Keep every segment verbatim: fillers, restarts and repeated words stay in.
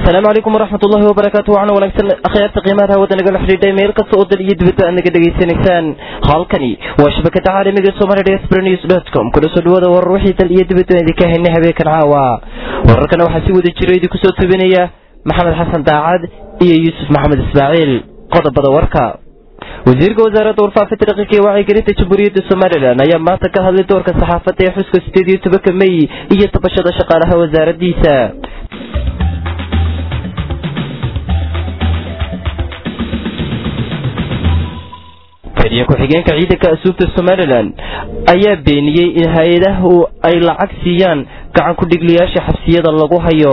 السلام عليكم ورحمة الله وبركاته وعنا ونكسن أخيار تقييماتها ودنقل حريدة ميل قصة أدل يدبت أنك دقيسي نكسان خالكني وشبكة عالمي قصومر ديسبرنيوز دوت كوم كل سلوة والروحي تل يدبت أنك هنها بيك العاوة وركنا وحسيبو دي جريدي كسوت بنية محمد حسن داعاد إيه يوسف محمد إسماعيل قضب بدوركا وزيرك وزارة ورفافة رقيقية وعي قريتة جمهورية الصوماليلاند أيام ما تكهل دورك الصحافة يحسك استديو تبك مي إيه تبشد شقالها وزارة ديسا taliya ku-xigeenka ciidanka asluubta Somaliland ayaa beeniyay in hay'adahu ay lacag siiyaan gacan ku dhigliyaasha xabsiyada lagu hayo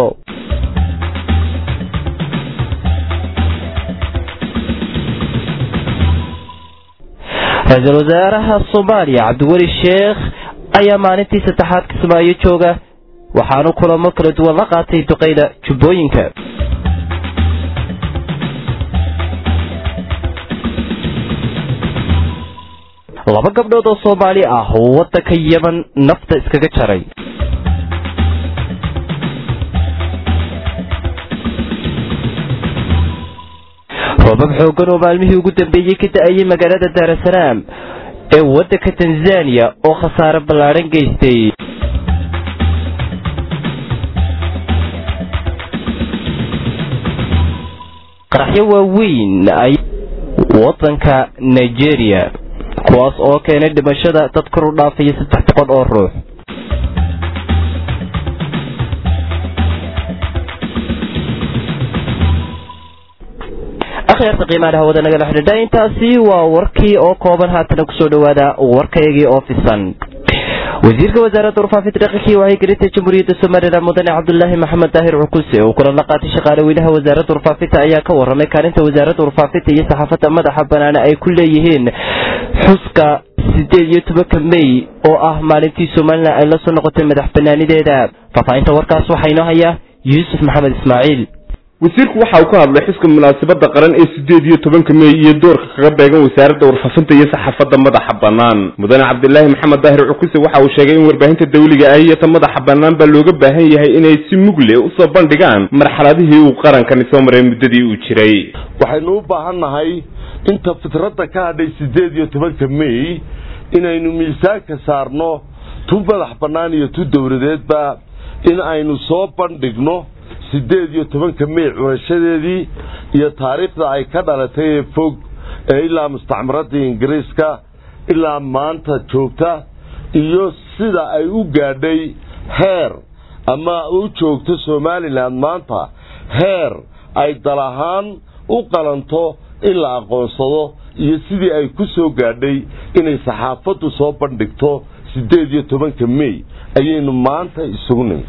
Ra'iisul Wasaaraha Soomaaliya Cabdiweli Sheekh ayaa maalintii saddexaad ka Soomaaliya jooga waxaanu kulamo kala duwan la qaatay duqeyda Jubbooyinka laba gabdhood oo Soomaali ah oo wadanka Yemen nafta iskaga jaray roobab xooggan oo maalmihii ugu dambeeyay ka da'ayay magaalada Dar es Salaam ee wadanka Tanzania oo khasaare ballaaran geystay qaraxyo waaweyn ay wadanka Nigeria kuwaas oo keenay dhimashada dad kor u dhaafay saddex boqol oo ruux akhirta qiimaha wadana naga xidhiidha intaasi waa warkii oo kooban haatan ku soo dhawaada warkaygii oo fisan wasiirka wasaaradda warfaafinta dhaqanka waxay garitay jamhuuriyadda Soomaaliland mudane Cabdullaahi Maxamed Daahir Cukuse oo kula la qaatay shaqaale weynaha wasaaradda warfaafinta ayaa ka waramay kaalinta wasaaradda warfaafinta iyo saxaafadda madaxa bannaan ay ku leeyihiin xuska sideed iyo tobanka May oo ah maalintii Soomaaliland ay la soo noqotay madax bannaanideeda faafaynta warkaas waxa inoo haya Yuusuf Maxamed Ismaaciil wasiirku waxa uu ka hadlay xuska munaasabadda qaran ee sideed iyo tobanka May iyo doorka kaga beegan wasaaradda warfaafinta iyo saxaafadda madaxa bannaan mudane Cabdullaahi Maxamed Daahir Cukuse waxa uu sheegay in warbaahinta dawliga ah iyo ta madaxa bannaan ba looga baahan yahay inay si mugle u soo bandhigaan marxaladihii uu qarankan soo maray muddadii uu jiray waxaynu u baahannahay inta fitradda ka hadhay sideed iyo tobanka May inaynu miisaanka saarno tu madax bannaan iyo tu dawladeedba in aynu soo bandhigno sideed iyo tobanka May curashadeedii iyo taariikhda ay ka dhalatay fog ee ilaa mustacmaradda Ingiriiska ilaa maanta joogta iyo sida ay u gaadhay heer ama u joogto Somaliland maanta heer ay dalahaan u qalanto in la aqoonsado iyo sidii ay ku soo gaadhay inay saxaafaddu soo bandhigto sideed iyo tobanka May ayaynu maanta isugu nimid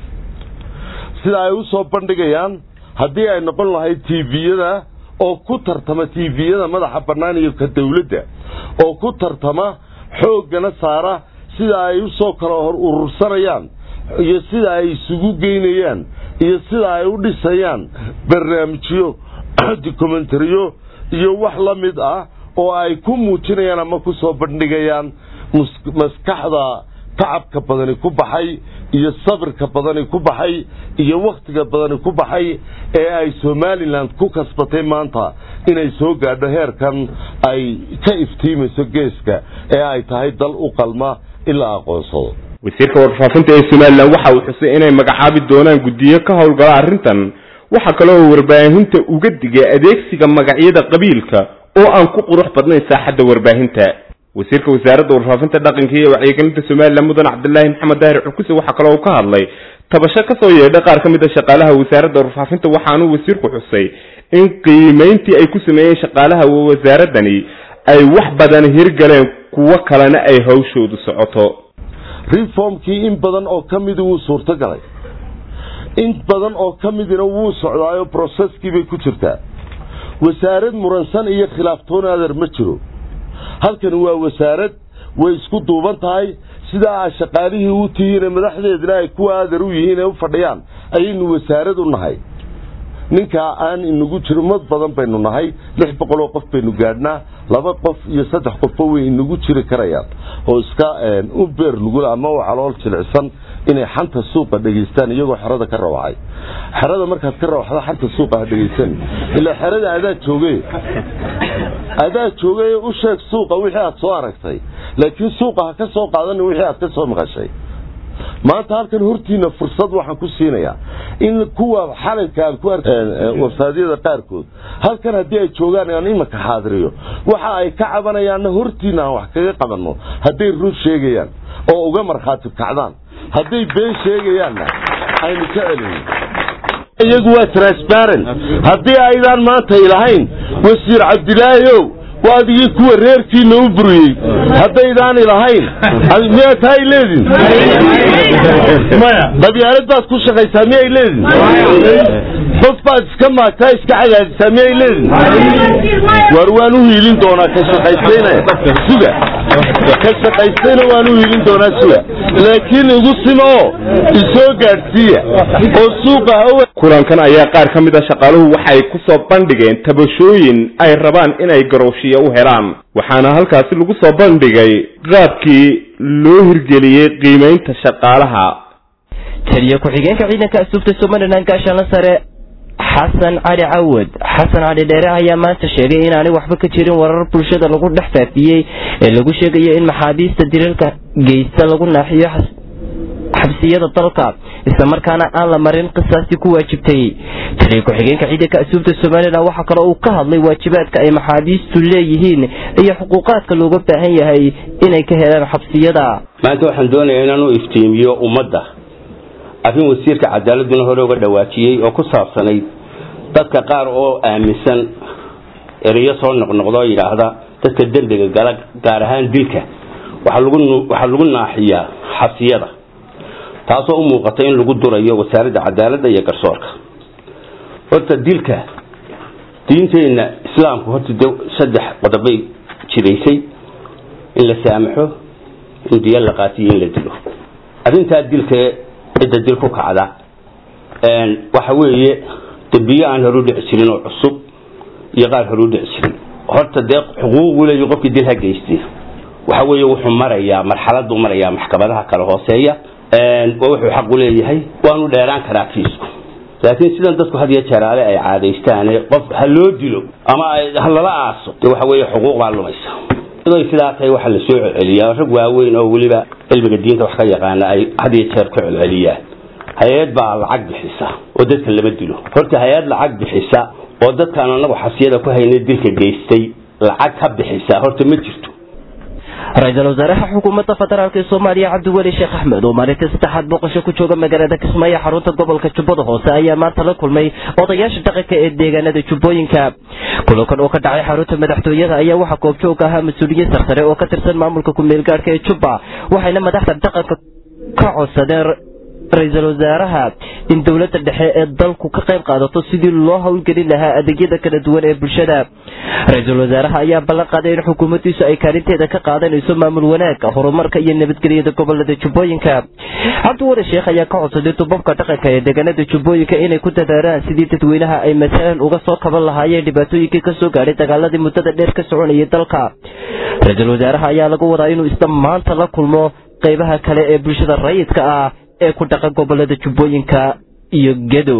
sida ay u soo bandhigayaan haddii ay noqon lahayd T V-yada oo ku tartama T V-yada madaxa bannaan iyo ka dawladda oo ku tartama xoogana saara sida ay u soo kala hor urursanayaan iyo sida ay isugu geynayaan iyo sida ay u dhisayaan barnaamijyo documentariyo iyo wax la mid ah oo ay ku muujinayaan ama ku soo bandhigayaan maskaxda tacabka badani ku baxay iyo sabirka badani ku baxay iyo waqtiga badani ku baxay ee ay Somaliland ku kasbatay maanta inay soo gaadho heerkan ay ka iftiimayso geeska ee ay tahay dal u qalma ilaa aqoonsado wasiirka warfaafinta ee Somaliland waxa uu xusay inay magacaabi doonaan guddiyo ka howlgala arrintan waxa kale oo warbaahinta uga digay adeegsiga magacyada qabiilka oo aan ku qurux badnayn saaxadda warbaahinta wasiirka wasaaradda warfaafinta dhaqanka iyo wacyigelinta Somaliland mudane Cabdullaahi Maxamed Daahir Cukuse waxa kale oo ka hadlay tabasho ka soo yeedhay qaar ka mid ah shaqaalaha wasaaradda warfaafinta waxaanu wasiirku xusay in qiimeyntii ay ku sameeyeen shaqaalaha wasaaradani ay wax badan hirgaleen kuwa kalena ay hawshoodu socoto reformkii in badan oo ka mid uu suurto galay in badan oo ka midina wuu socdaayo processkii bay ku jirtaa wasaarad muransan iyo khilaaftoon adeer ma jiro halkan waa wasaarad way isku duuban tahay sida shaqaalihii u tihiin madaxdeedna ay ku aadar u yihiin ee u fadhiyaan ayaynu wasaarad u nahay ninka aan inagu jiro mad badan baynu nahay lix boqol oo qof baynu gaadhnaa laba qof iyo saddex qof way inagu jiri karayaan oo iska u beer nugul ama u calool jilicsan inay xanta suuqa dhageystaan iyagoo xerada ka rawaxay xerada markaad ka rawaxdo xanta suuqa ha dhageysan ilaa xerada adaa joogay adaa joogay u sheeg suuqa wixii aad soo aragtay laakiin suuqa ha ka soo qaadan wixii aad ka soo maqashay maanta halkan hortiina fursad waxaan ku siinayaa in kuwa xalalka aan ku arkay websaadyada qaarkood halkan haddii ay joogaan aan imaka xaadiriyo waxa ay ka cabanayaan hortiina wax kaga qabanno hadday run sheegayaan oo uga markhaati kacdaan hadday been sheegayaanna aynu ka celin iyagu waa transparent haddii aydan maanta ilahayn wasiir cabdilaahi waadigii kuwa reerkiina u buriyey haddaydaan ilahayn miyaa tahay leedin maya qabyaalad baad ku shaqaysaa miyay leedin qof baad iska maagtaa iska cadaadisaa miyay leedin war waan u hiilin doonaa ka shaqaystayna suga ka shaqaystayna waan u hiilin doonaa suga laakiin igu simo isoo gaadhsiiya oo suuqa kulankan ayaa qaar ka mid a shaqaaluhu waxay ku soo bandhigeen tabashooyin ay rabaan inay garowshiyo u helaan waxaana halkaasi lagu soo bandhigay qaabkii loo hirgeliyey qiimaynta shaqaalaha taliya ku-xigeenka ciidanka asluubta Somaliland gaashaanle sare xasan cali cawad xasan cali dheere ayaa maanta sheegay in aanay waxba ka jirin warar bulshada lagu dhex faafiyey ee lagu sheegayo in maxaabiista dilalka geysta lagu naaxiyo xabsiyada dalka isla markaana aan la marin qisaastii ku waajibtay taliya ku-xigeenka ciidanka asluubta Somaliland waxa kale uu ka hadlay waajibaadka ay maxaabiistu leeyihiin iyo xuquuqaadka looga baahan yahay inay ka helaan xabsiyada maanta waxaan doonayaa inaan u iftiimiyo ummadda arrin wasiirka cadaaladuna hore uga dhawaajiyey oo ku saabsanayd dadka qaar oo aaminsan erayo soo noqnoqdo yidhaahda dadka dembiga gala gaar ahaan dilka waxaa lagu waxaa lagu naaxiyaa xabsiyada taasoo u muuqata in lagu durayo wasaaradda cadaaladda iyo garsoorka horta dilka diinteena islaamku horta saddex qodobay jiraysay in la saamaxo in diya la qaatiyo in la dilo arrintaa dilka cidda dil ku kacda waxa weeye dambiye aan horu dhici jirin oo cusub iyo qaar horu dhici jirin horta dee xuquuq u leeyahay qofkii dil ha geystay waxa weeye wuxuu marayaa marxaladdu marayaa maxkamadaha kala hooseeya oo wuxuu xaq u leeyahay waanu dheeraan karaa kiisku laakiin sidan dadku had iyo jaraale ay caadaystaan qof ha loo dilo ama ha lala aaso waxa weeye xuquuq baa lumaysa sidoo sidaa tahay waxa la soo celiyaa rag waaweyn oo waliba cilmiga diinta wax ka yaqaan ay had iyo jeer ku celceliyaan hay'ad baa lacag bixisa oo dadka lama dilo horta hay'ad lacag bixisa oo dadka anagu xasiyada ku haynay dilka geystay lacag ka bixisa horta ma jirto ra'iisul wasaaraha xukuumadda federaalka Soomaaliya Cabdiwali Sheekh Axmed oo maalintii saddexaad boqosho ku jooga magaalada Kismaayo xarunta gobolka Jubbada Hoose ayaa maanta la kulmay odayaasha dhaqanka ee deegaanada Jubbooyinka kulankan oo ka dhacay xarunta madaxtooyada ayaa waxa koob joog ahaa mas'uuliyiin sarsare oo ka tirsan maamulka ku meel gaarka ee Jubba waxayna madaxda dhaqanka ka codsadeen ra'iisul wasaaraha in dawladda dhexe ee dalku ka qayb qaadato sidii loo hawlgelin lahaa adeegyada kala duwan ee bulshada ra'iisul wasaaraha ayaa ballan qaaday in xukuumaddiisu ay kaalinteeda ka qaadanayso maamul wanaagga horumarka iyo nabadgelyada gobolada Jubbooyinka Cabdiwali Sheekh ayaa ka codsaday tubabka dhaqanka ee deegaanada Jubbooyinka inay ku dadaalaan sidii dadweynaha ay masalan uga soo kaban lahaayeen dhibaatooyinkii ka soo gaaray dagaaladii muddada dheer ka soconayay dalka ra'iisul wasaaraha ayaa lagu wadaa inuu isla maanta la kulmo qaybaha kale ee bulshada rayidka ah ee ku dhaqan gobolada Jubbooyinka iyo Gedo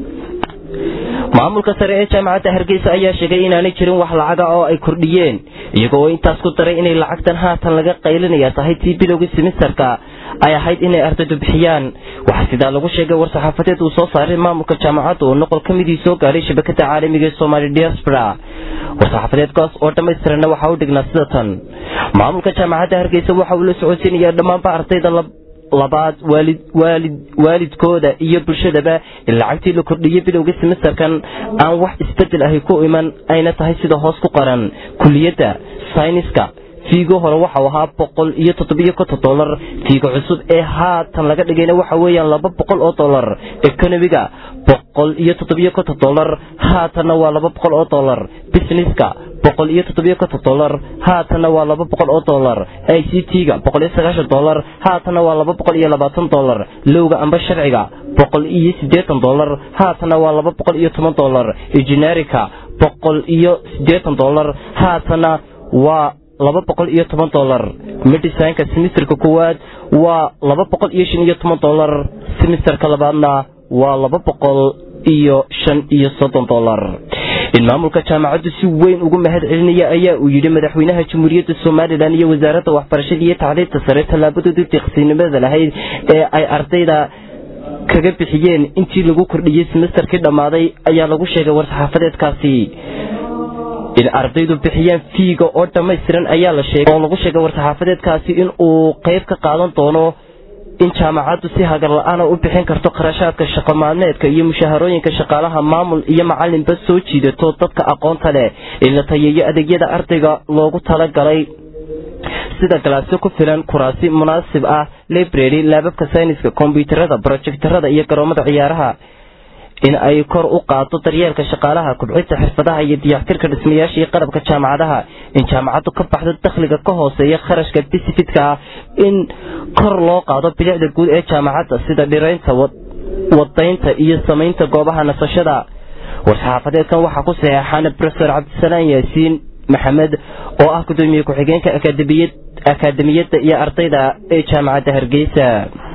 maamulka sare ee jaamacadda Hargeysa ayaa sheegay in aanay jirin wax lacag ah oo ay kordhiyeen iyagoo intaas ku daray inay lacagtan haatan laga qaylinaya tahay tii bilowgii semesterka ay ahayd inay ardaydu bixiyaan waxa sidaa lagu sheegay war saxaafadeed uu soo saaray maamulka jaamacadda oo noqol ka mid soo gaaray shabakada caalamiga ee Somali Diaspora war saxaafadeedkaas oo dhammaystiran waxa uu dhignaa sida tan maamulka jaamacadda Hargeysa waxa uu la socodsiinayaa dhammaan ardayda labaad waalid waalid waalidkooda iyo bulshadaba in lacagtii la kordhiyay bilowgii semesterkan aan wax isbedel ah ku iman ayna tahay sida hoos ku qoran kulliyadda sayniska fiigo hore waxa uu ahaa boqol iyo toddoba iyo konton dollar fiigo cusub ee haatan laga dhigayna waxa weeyaan laba boqol oo dollar economiga boqol iyo toddoba iyo konton dollar haatan waa laba boqol oo dollar businesska boqol iyo toddoba iyo konton dollar haatan waa laba boqol oo dollar I C T ga boqol iyo sagaashan dollar haatan waa laba boqol iyo labaatan dollar lowga amba sharciga boqol iyo siddeetan dollar haatana waa laba boqol iyo toban dollar engineerika boqol iyo siddeetan dollar haatana waa laba boqol iyo toban dollar medicineka semesterka koowaad waa laba boqol iyo shan iyo toban dollar semesterka labaadna waa laba boqol iyo shan iyo soddon dollar in maamulka jaamacaddu si weyn ugu mahad celinaya ayaa uu yidhi madaxweynaha jamhuuriyadda Soomaaliland iyo wasaaradda waxbarashada iyo tacliinta sare tallaabadooda deeqsinimada lahayd ee ay ardayda kaga bixiyeen intii lagu kordhiyay semesterkii dhamaaday ayaa lagu sheegay war-saxaafadeedkaasi in ardaydu bixiyaan fiiga oo dhammaystiran ayaa la sheegay oo lagu sheegay war-saxaafadeedkaasi in uu qayb ka qaadan doono in jaamacaddu si hagar la'aan u bixin karto qarashaadka shaqo maalmeedka iyo mushaharooyinka shaqaalaha maamul iyo macalinba soo jiidato dadka aqoonta leh in la tayeeyo adeegyada ardayga loogu talagalay sida galaasyo ku filan kuraasi munaasib ah library laababka sayniska kombiyuutarada projectorada iyo garoomada ciyaaraha in ay kor u qaado daryeelka shaqaalaha kubcinta xirfadaha iyo diyaatirka dhismayaasha iyo qalabka jaamacadaha in jaamacaddu ka baxdo dakhliga ka hooseeya kharashka bisifidka ah in kor loo qaado bilicda guud ee jaamacadda sida dhiraynta wadaynta iyo samaynta goobaha nasashada war-saxaafadeedkan waxaa ku saxeexan professor cabdisalaan yaasiin maxamed oo ah gudoomiye ku-xigeenka akaademiyadda iyo ardayda ee jaamacadda Hargeysa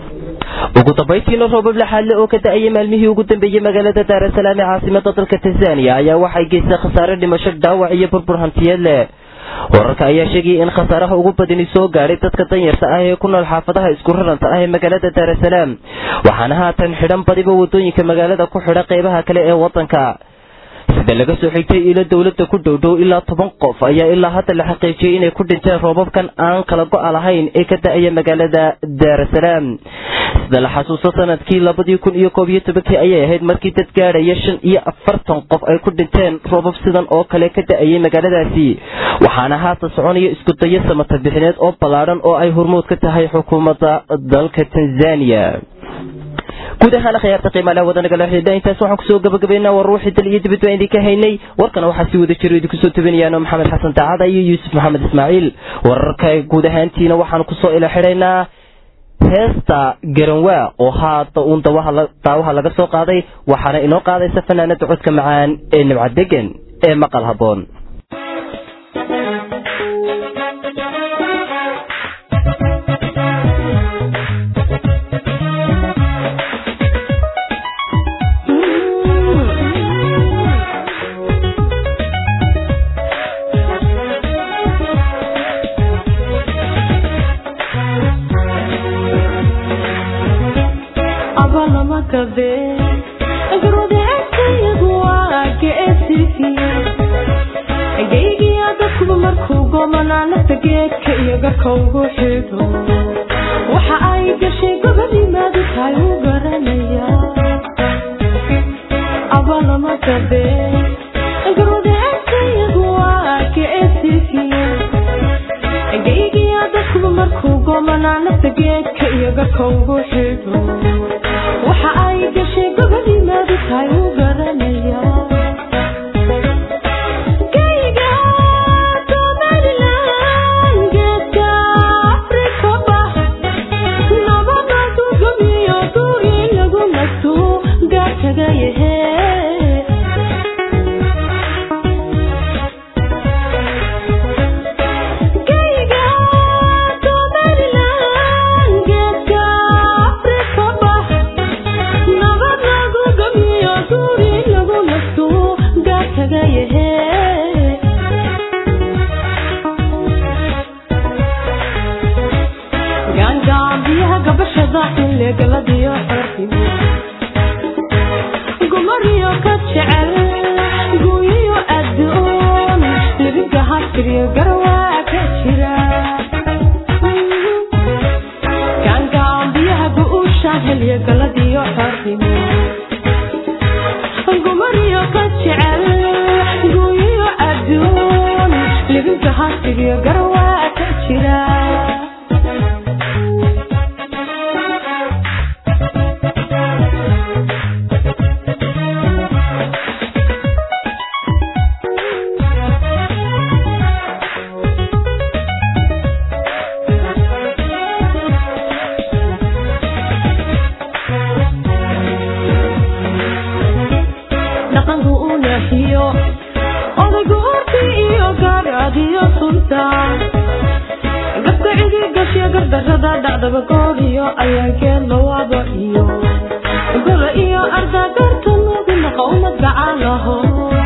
ugu dambeyntiina roobab laxaadle oo ka da'ayay maalmihii ugu dambeeyay magaalada Dar es Salaam ee caasimadda dalka Tanzania ayaa waxay geysay khasaare dhimasho dhaawac iyo burbur hantiyeed leh wararka ayaa sheegay in khasaaraha ugu badani soo gaaray dadka danyarta ah ee ku nool xaafadaha isku raranta ah ee magaalada Dar es Salaam waxaana haatan xidhan badiba wadooyinka magaalada ku xidha qaybaha kale ee wadanka sida laga soo xigtay ilo dawladda ku dhowdhow ilaa toban qof ayaa ilaa hadda la xaqiijiyay inay ku dhinteen roobabkan aan kala go'a lahayn ee ka da'aya magaalada Dar es Salaam sida la xasuusto sanadkii labadii kun iyo koob iyo tobankii ayay ahayd markii dad gaadhaya shan iyo afartan qof ay ku dhinteen roobab sidan oo kale ka da'ayay magaaladaasi waxaana haatan soconaya isku dayo samata bixineed oo ballaaran oo ay hormuud ka tahay xukuumadda dalka Tanzania guud ahaan khayarta qiimaha wadanaga la xidhiidha intaas waxaan ku soo gabagabeynaa war ruuxi dal iyo dibadda idin ka haynay warkana waxaa si wada jiro idinku soo tabanayaan Maxamed Xasan Taacada iyo Yuusuf Maxamed Ismaaciil wararka guud ahaantiina waxaan ku soo ila xidhaynaa heesta garanwa oo haata uun daawaha laga soo qaaday waxaana inoo qaadaysa fanaanada codka macaan ee Nimcad Degan ee maqal haboon waxa ay gashay gobadii maaditaay u garanaya abalama kabe garodeeyagu waa ka esifiye geygiya dadku markuu goomana nafta geedka iyaga kowgu xido waxa ay gashay gobadii maaditaay u garanaya goorti iyo gaadhaadiyo sultaan gabka cidi gashiya gardarrada dhacdaba gooriyo ayaankeen lawaaba iyo gola iyo arda garta nuugina qawmad gacaalaho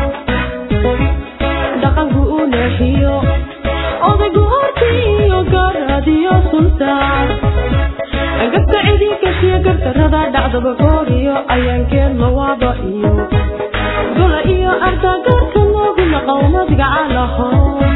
dhaqanku u neexiyo oday goorti iyo gaadhaadiyo sultaan gabka cidi gashiya gardarrada dhacdaba gooriyo ayaankeen lawaaba iyo gola iyo arda garta nuugina qawmad gacaalaho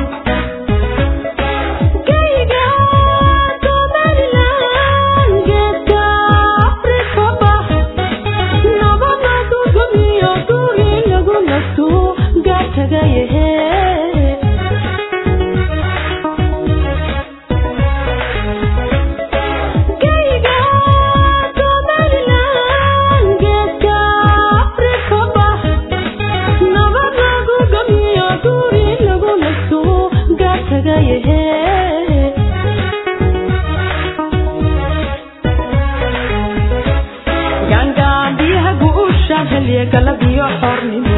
galabyo xornimo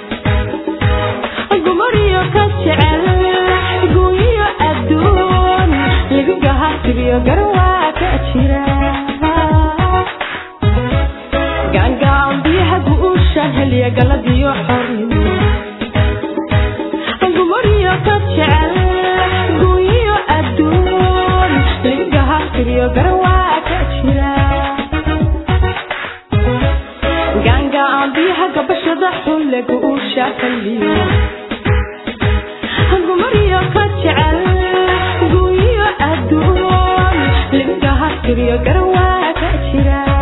gumariyo ka jecel guuyo adduun libiga hartibiyo garwaa ka jira gaangaambiyaha guushan heliya galabyo xornimo gumariyo ka jecel guuyo adduun libiga hartibiyo garwaa ka jira biyaha gabashada xulle guusha kaliyo gumariyo ka jecel guuyo adduun libiga hartibiyo garwaa ka jira